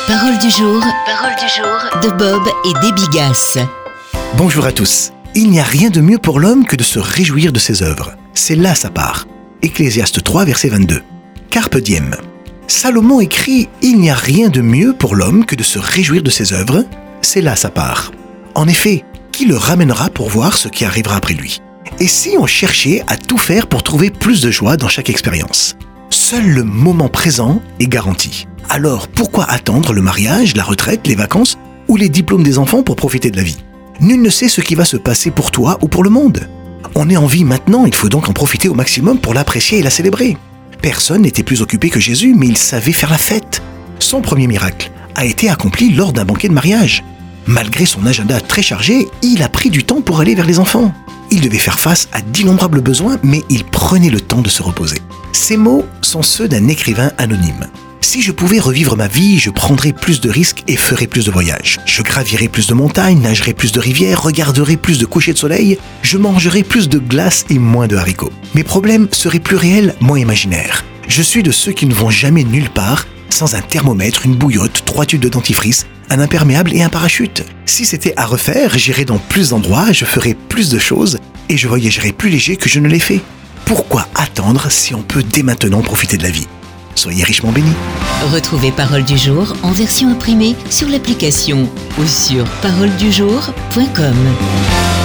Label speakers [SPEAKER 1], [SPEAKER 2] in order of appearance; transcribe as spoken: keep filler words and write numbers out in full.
[SPEAKER 1] Parole du jour, parole du jour de Bob et Debbie Gass.
[SPEAKER 2] Bonjour à tous. Il n'y a rien de mieux pour l'homme que de se réjouir de ses œuvres. C'est là sa part. Ecclésiaste trois, verset vingt-deux. Carpe diem. Salomon écrit « Il n'y a rien de mieux pour l'homme que de se réjouir de ses œuvres. C'est là sa part. » En effet, qui le ramènera pour voir ce qui arrivera après lui? Et si on cherchait à tout faire pour trouver plus de joie dans chaque expérience? Seul le moment présent est garanti. Alors pourquoi attendre le mariage, la retraite, les vacances ou les diplômes des enfants pour profiter de la vie? Nul ne sait ce qui va se passer pour toi ou pour le monde. On est en vie maintenant, il faut donc en profiter au maximum pour l'apprécier et la célébrer. Personne n'était plus occupé que Jésus, mais il savait faire la fête. Son premier miracle a été accompli lors d'un banquet de mariage. Malgré son agenda très chargé, il a pris du temps pour aller vers les enfants. Il devait faire face à d'innombrables besoins, mais il prenait le temps de se reposer. Ces mots sont ceux d'un écrivain anonyme. Si je pouvais revivre ma vie, je prendrais plus de risques et ferais plus de voyages. Je gravirais plus de montagnes, nagerais plus de rivières, regarderais plus de couchers de soleil, je mangerais plus de glace et moins de haricots. Mes problèmes seraient plus réels, moins imaginaires. Je suis de ceux qui ne vont jamais nulle part sans un thermomètre, une bouillotte, trois tubes de dentifrice, un imperméable et un parachute. Si c'était à refaire, j'irais dans plus d'endroits, je ferais plus de choses et je voyagerais plus léger que je ne l'ai fait. Pourquoi attendre si on peut dès maintenant profiter de la vie? Soyez richement bénis.
[SPEAKER 1] Retrouvez Parole du jour en version imprimée sur l'application ou sur parole du jour point com.